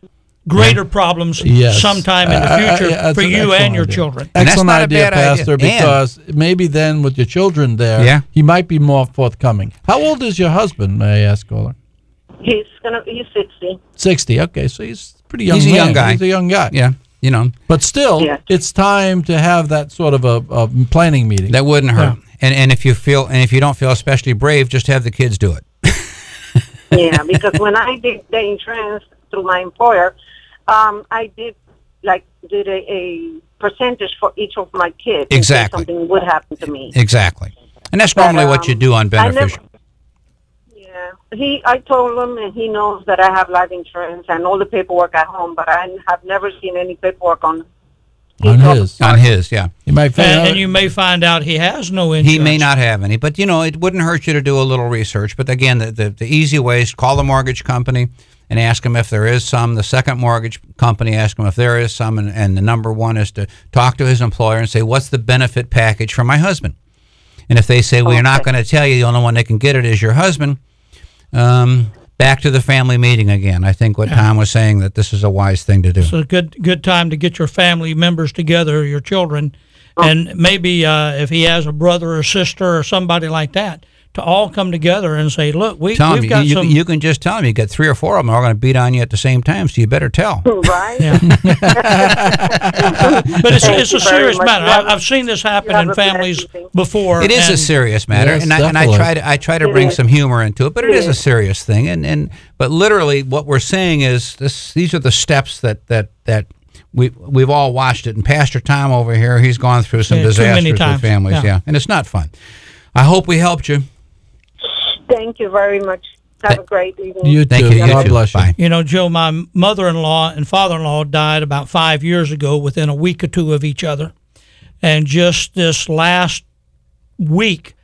greater problems sometime in the future for you and your children. Excellent idea, Pastor, because maybe then with your children there, he might be more forthcoming. How old is your husband, may I ask, caller? He's 60. 60, okay, so he's pretty young. He's a young guy. He's a young guy. Yeah, you know. But still, it's time to have that sort of a planning meeting. That wouldn't hurt. And if you don't feel especially brave, just have the kids do it. Yeah, because when I did the insurance through my employer, I did a percentage for each of my kids. Exactly. In case something would happen to me. Exactly. And that's normally what you do on beneficial. I told him, and he knows that I have life insurance and all the paperwork at home, but I have never seen any paperwork on his, yeah. You might find and you may find out he has no insurance. He may not have any, but it wouldn't hurt you to do a little research. But again, the easy way is call the mortgage company and ask them if there is some. The second mortgage company, ask them if there is some, and the number one is to talk to his employer and say, what's the benefit package for my husband? And if they say, well, you're not going to tell you, the only one that can get it is your husband, back to the family meeting again. I think what Tom was saying, that this is a wise thing to do. It's a good time to get your family members together, your children, and maybe if he has a brother or sister or somebody like that, to all come together and say, look, we've got some... You can just tell them you got 3 or 4 of them are going to beat on you at the same time, so you better tell. Right. Yeah. But it's a serious matter. I've seen this happen in families before. It is a serious matter, and I try to bring some humor into it, but it is a serious thing. But literally, what we're saying is these are the steps that we've all watched it. And Pastor Tom over here, he's gone through some disasters with families, and it's not fun. I hope we helped you. Thank you very much. Have a great evening. You too. God bless you. Bye. Joe, my mother-in-law and father-in-law died about 5 years ago within a week or two of each other. And just this last week,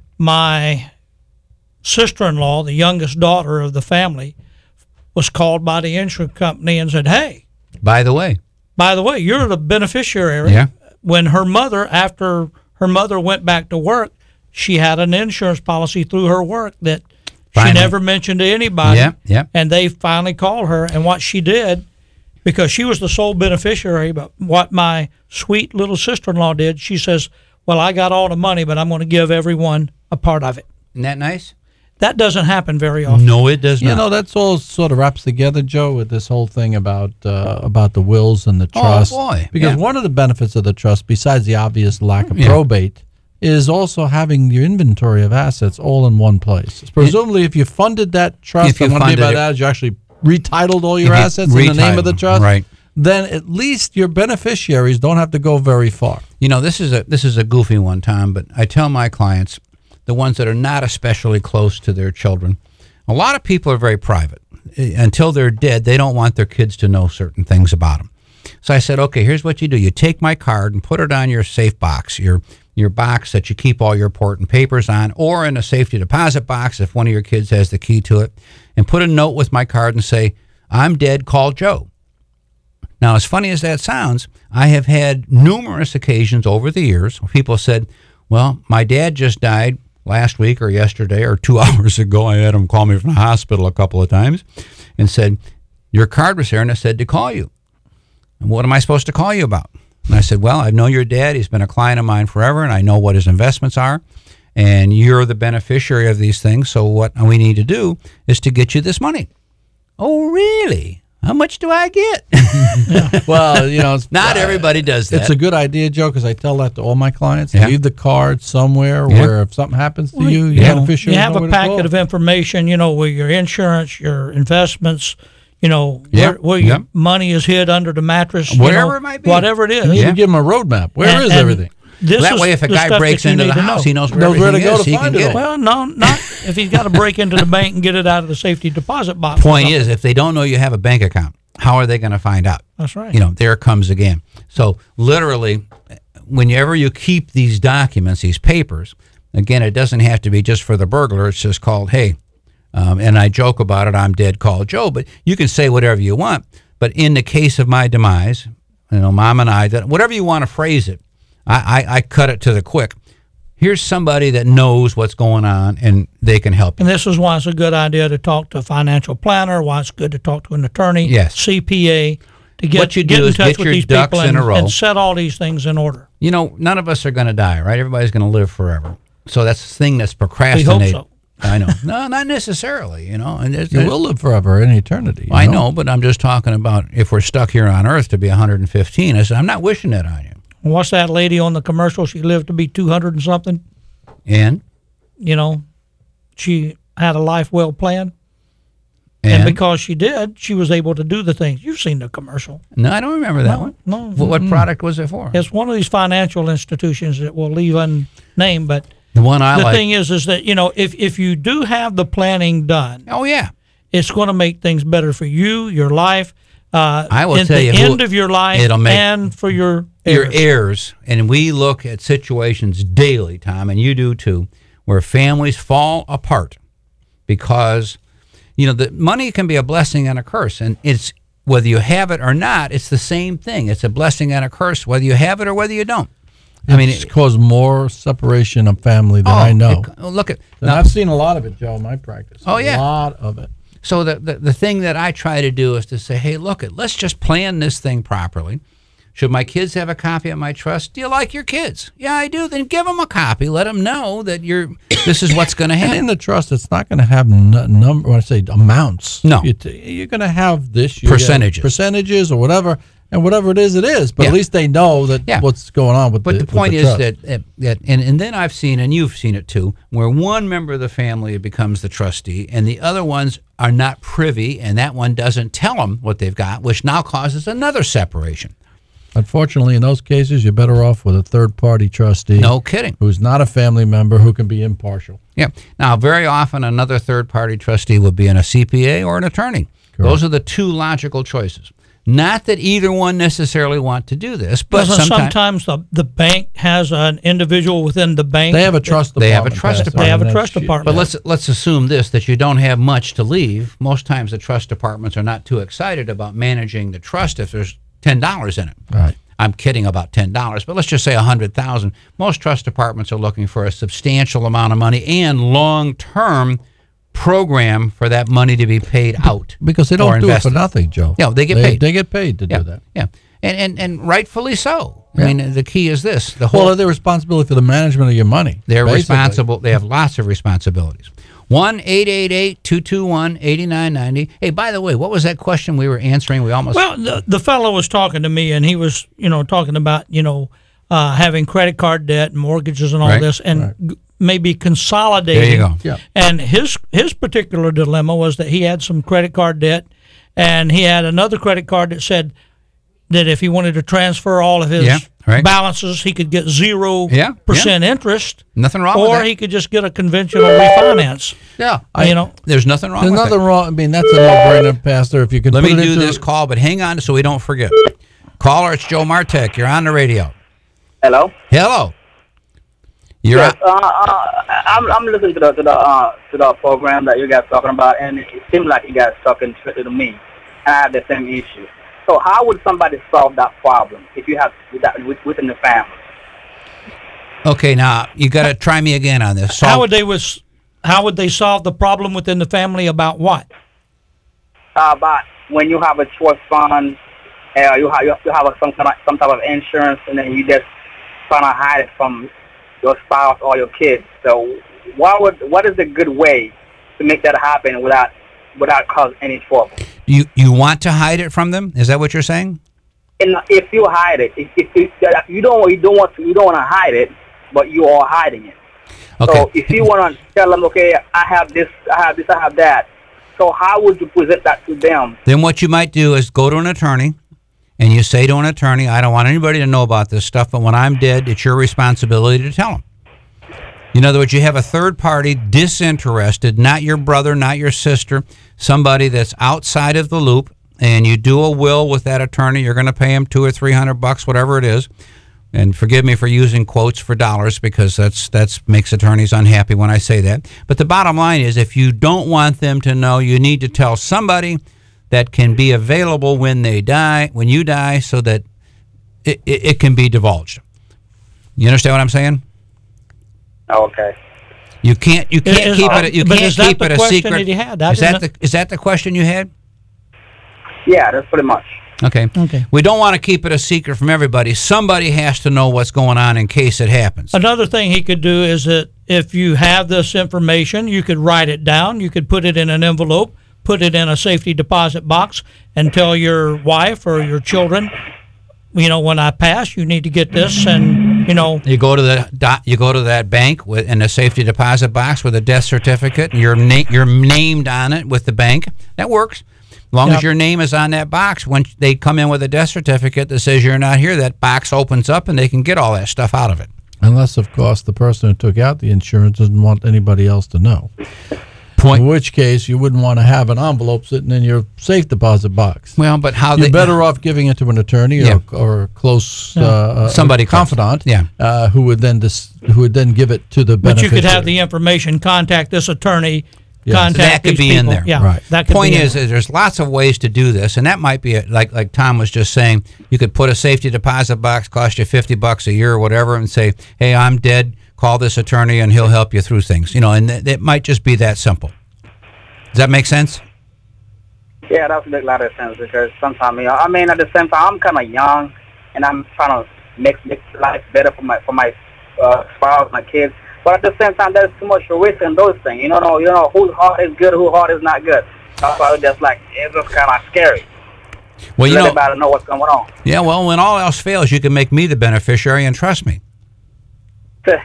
my sister-in-law, the youngest daughter of the family, was called by the insurance company and said, hey. By the way, you're the beneficiary. Yeah. When her mother, after her mother went back to work, she had an insurance policy through her work that she never mentioned to anybody. And they finally called her. And what she did, because she was the sole beneficiary, but what my sweet little sister-in-law did, she says, well, I got all the money, but I'm going to give everyone a part of it. Isn't that nice? That doesn't happen very often. No, it does not. That's all sort of wraps together, Joe, with this whole thing about the wills and the trust. Oh, boy. Because one of the benefits of the trust, besides the obvious lack of probate, is also having your inventory of assets all in one place. Presumably, if you funded that trust, and what I mean by that is you actually retitled all your assets in the name of the trust, right? Then at least your beneficiaries don't have to go very far. This is a goofy one, Tom, but I tell my clients, the ones that are not especially close to their children, a lot of people are very private. Until they're dead, they don't want their kids to know certain things about them. So I said, okay, here's what you do. You take my card and put it on your safe box, your box that you keep all your important papers on, or in a safety deposit box if one of your kids has the key to it, and put a note with my card and say, I'm dead, call Joe. Now, as funny as that sounds, I have had numerous occasions over the years where people said, well, my dad just died last week or yesterday or 2 hours ago. I had him call me from the hospital a couple of times and said, your card was here and it said to call you. And what am I supposed to call you about? And I said, well, I know your dad. He's been a client of mine forever, and I know what his investments are, and you're the beneficiary of these things, so what we need to do is to get you this money. Oh, really? How much do I get? Well, not everybody does that. It's a good idea, Joe, because I tell that to all my clients. Leave the card somewhere where if something happens to you, you have a packet of information, where your insurance, your investments, where your money is hid under the mattress. Whatever it might be. Whatever it is. You can give them a roadmap. Where is everything? That way, if a guy breaks into the house, he knows where to go to find it. Well, no, not if he's got to break into the bank and get it out of the safety deposit box. Point is, if they don't know you have a bank account, how are they going to find out? That's right. There it comes again. So literally, whenever you keep these documents, these papers, again, it doesn't have to be just for the burglar. It's just called, hey, and I joke about it, I'm dead, call Joe. But you can say whatever you want. But in the case of my demise, Mom and I, whatever you want to phrase it, I cut it to the quick. here's somebody that knows what's going on, and they can help you. And this is why it's a good idea to talk to a financial planner, why it's good to talk to an attorney, yes. CPA, to get, what you get do in is touch get with your these ducks people in a row. and set all these things in order. You know, none of us are going to die, right? Everybody's going to live forever. So that's the thing that's procrastinated. We hope so. I know. No, not necessarily, you know. And you will live forever in eternity. I know, but I'm just talking about if we're stuck here on Earth to be 115. I said, I'm not wishing that on you. What's that lady on the commercial? She lived to be 200 and something. And? You know, she had a life well planned. And because she did, she was able to do the things. You've seen the commercial. No, I don't remember that one. No. What product was it for? It's one of these financial institutions that we'll leave unnamed, but the one I like. The thing is that, you know, if you do have the planning done, oh yeah, it's going to make things better for you, your life. I will tell you, at the end of your life, it'll make and for your heirs. And we look at situations daily, Tom, and you do too, where families fall apart because, you know, the money can be a blessing and a curse, and it's whether you have it or not. It's the same thing. It's a blessing and a curse, whether you have it or whether you don't. It's caused more separation of family than I know. Look at now, I've seen a lot of it, Joe, in my practice. Oh, yeah. A lot of it. So the thing that I try to do is to say, hey, look, let's just plan this thing properly. Should my kids have a copy of my trust? Do you like your kids? Yeah, I do. Then give them a copy. Let them know that this is what's going to happen. And in the trust, it's not going to have number. When I say amounts, no, you're going to have this percentages or whatever. And whatever it is. But at least they know that what's going on with the point is that and then I've seen, and you've seen it too, where one member of the family becomes the trustee and the other ones are not privy, and that one doesn't tell them what they've got, which now causes another separation. Unfortunately, in those cases, you're better off with a third-party trustee. No kidding. Who's not a family member, who can be impartial. Yeah. Now, very often, another third-party trustee would be a CPA or an attorney. Correct. Those are the two logical choices. Not that either one necessarily want to do this, but sometimes the bank has an individual within the bank. They have a trust department. They have a trust department. They have a trust department. But let's assume this, that you don't have much to leave. Most times the trust departments are not too excited about managing the trust if there's $10 in it. Right. I'm kidding about $10, but let's just say $100,000. Most trust departments are looking for a substantial amount of money and long-term program for that money to be paid out, because they don't do it for nothing, Joe. Yeah, they get paid. They get paid to do that. Yeah, and rightfully so. I mean, the key is this: their responsibility for the management of your money. They're responsible. They have lots of responsibilities. 1-888-221-8990. Hey, by the way, what was that question we were answering? The fellow was talking to me, and he was talking about having credit card debt and mortgages and all this, and maybe consolidating. There you go. Yeah. And his particular dilemma was that he had some credit card debt, and he had another credit card that said that if he wanted to transfer all of his balances, he could get 0% interest. Nothing wrong with that. Or he could just get a conventional refinance. Yeah. There's nothing wrong with that. There's nothing wrong. I mean, that's a no-brainer, Pastor. If you could Let me do this call, but hang on so we don't forget. Caller, it's Joe Martek. You're on the radio. Hello. Hello. I'm listening to the program that you guys talking about, and it seems like you guys talking strictly to me. I have the same issue. So how would somebody solve that problem if you have that within the family? Okay, now you got to try me again on this. How would they solve the problem within the family about what? About when you have a trust fund, you have some type of insurance, and then you just trying to hide it from your spouse or your kids. So what is a good way to make that happen without causing any trouble? You want to hide it from them? Is that what you're saying? And if you hide it, if you don't want to hide it, but you are hiding it. Okay. So if you want to tell them, okay, I have this, I have that. So how would you present that to them? Then what you might do is go to an attorney, and you say to an attorney, I don't want anybody to know about this stuff, but when I'm dead, it's your responsibility to tell them. In other words, you have a third party disinterested, not your brother, not your sister, somebody that's outside of the loop, and you do a will with that attorney. You're going to pay him $200 or $300, whatever it is. And forgive me for using quotes for dollars, because that's makes attorneys unhappy when I say that. But the bottom line is, if you don't want them to know, you need to tell somebody that can be available when you die, so that it can be divulged. You understand what I'm saying? Okay. You can't keep it. You can't keep it a secret. That he had? Is that the question you had? Yeah, that's pretty much. Okay. We don't want to keep it a secret from everybody. Somebody has to know what's going on in case it happens. Another thing he could do is that if you have this information, you could write it down. You could put it in an envelope, put it in a safety deposit box, and tell your wife or your children, when I pass, you need to get this, and you go to that bank in a safety deposit box with a death certificate, and you're named on it with the bank. That works. As long as your name is on that box, when they come in with a death certificate that says you're not here, that box opens up and they can get all that stuff out of it. Unless, of course, the person who took out the insurance doesn't want anybody else to know. In which case, you wouldn't want to have an envelope sitting in your safe deposit box. Well, but how you're better off giving it to an attorney or a close somebody confidant, who would then give it to the beneficiary. But you could have the information. Contact this attorney. Contact that could be people. in there. Yeah, right. That could Point be is, there's lots of ways to do this, and that might be like Tom was just saying. You could put a safety deposit box, cost you $50 a year or whatever, and say, "Hey, I'm dead. Call this attorney, and he'll help you through things." And it might just be that simple. Does that make sense? Yeah, that makes a lot of sense because sometimes, at the same time, I'm kind of young, and I'm trying to make life better for my spouse, my kids. But at the same time, there's too much risk in those things. You know whose heart is good, whose heart is not good. That's why it's just kind of scary. Well, everybody know what's going on. Yeah, well, when all else fails, you can make me the beneficiary, and trust me. No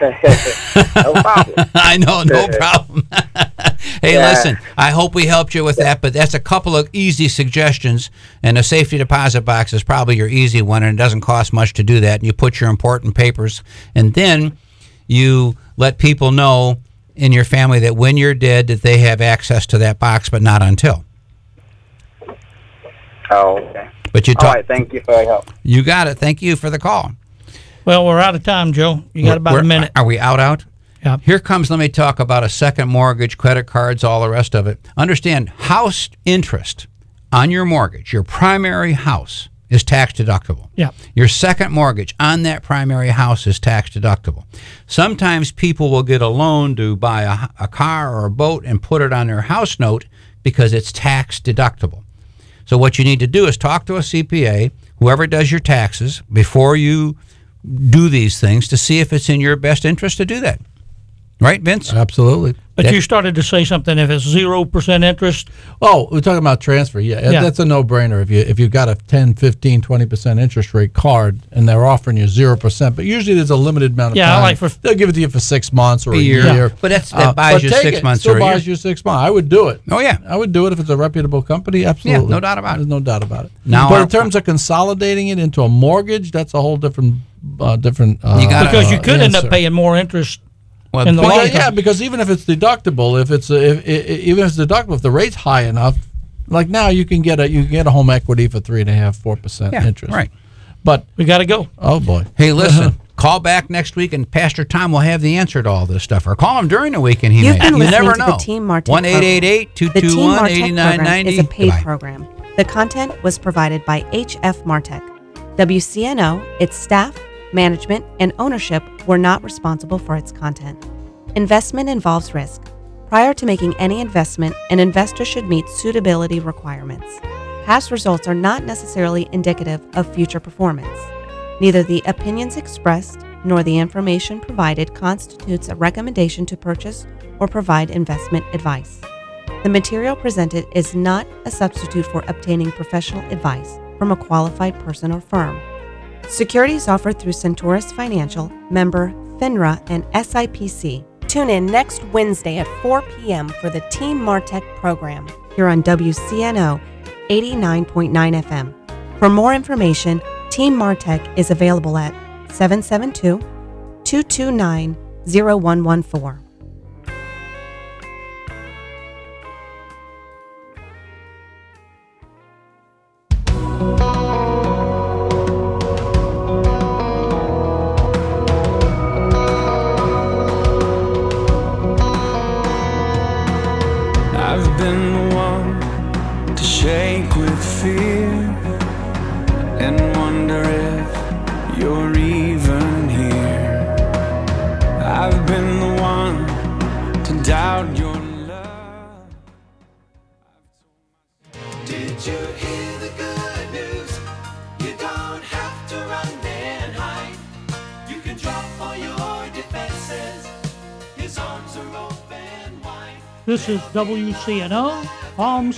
problem. I know, no problem. Hey, listen, I hope we helped you with that, but that's a couple of easy suggestions, and a safety deposit box is probably your easy one, and it doesn't cost much to do that, and you put your important papers, and then you let people know in your family that when you're dead that they have access to that box, but not until. Oh, okay. But all right, thank you for your help. You got it. Thank you for the call. Well, we're out of time, Joe. You got about a minute. Are we out? Yeah. Here comes, let me talk about a second mortgage, credit cards, all the rest of it. Understand, house interest on your mortgage, your primary house, is tax deductible. Yeah. Your second mortgage on that primary house is tax deductible. Sometimes people will get a loan to buy a car or a boat and put it on their house note because it's tax deductible. So what you need to do is talk to a CPA, whoever does your taxes, before you do these things to see if it's in your best interest to do that. Right, Vince? Absolutely. But you started to say something, if it's 0% interest. Oh, we're talking about transfer. Yeah. That's a no-brainer. If you've got a 10, 15, 20% interest rate card and they're offering you 0%, but usually there's a limited amount of time. They'll give it to you for 6 months or a year. Yeah. But that buys you 6 months or a year. Still buys you 6 months. I would do it. Oh, yeah. I would do it if it's a reputable company. Absolutely. Yeah, no doubt about it. There's no doubt about it. Now, but in terms of consolidating it into a mortgage, that's a whole different because you could end up paying more interest. Well, in the long term. Yeah, because even if it's deductible, if the rate's high enough, like now you can get a home equity for 3.5-4% interest. Right. But we got to go. Oh boy. Hey, listen. Call back next week, and Pastor Tom will have the answer to all this stuff. Or call him during the week, and You've been you listening never to know. The Team Martech 1-888-221-8990 is a paid program. The content was provided by HF Martech. WCNO, its staff, management, and ownership were not responsible for its content. Investment involves risk. Prior to making any investment, an investor should meet suitability requirements. Past results are not necessarily indicative of future performance. Neither the opinions expressed nor the information provided constitutes a recommendation to purchase or provide investment advice. The material presented is not a substitute for obtaining professional advice from a qualified person or firm. Securities offered through Centaurus Financial, member FINRA and SIPC. Tune in next Wednesday at 4 p.m. for the Team Martech program here on WCNO 89.9 FM. For more information, Team Martech is available at 772-229-0114. I've been the one to shake with fear and wonder if you're even here. I've been the Did you hear the good news? You don't have to run and hide. You can drop all your defenses. His arms are open wide. This is WCNO, Palm